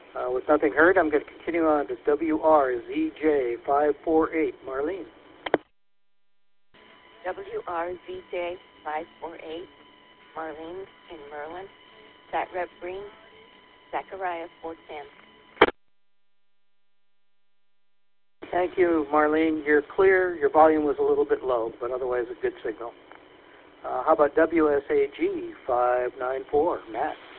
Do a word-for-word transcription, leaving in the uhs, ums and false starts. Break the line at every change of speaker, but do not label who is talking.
Uh, with nothing heard, I'm going to continue on to W R Z J five four eight. Marlene.
W R Z J five four eight. Marlene in Merlin. Sat Rev Green. Zachariah four ten.
Thank you, Marlene. You're clear. Your volume was a little bit low, but otherwise a good signal. Uh, how about W S A G five nine four? Matt.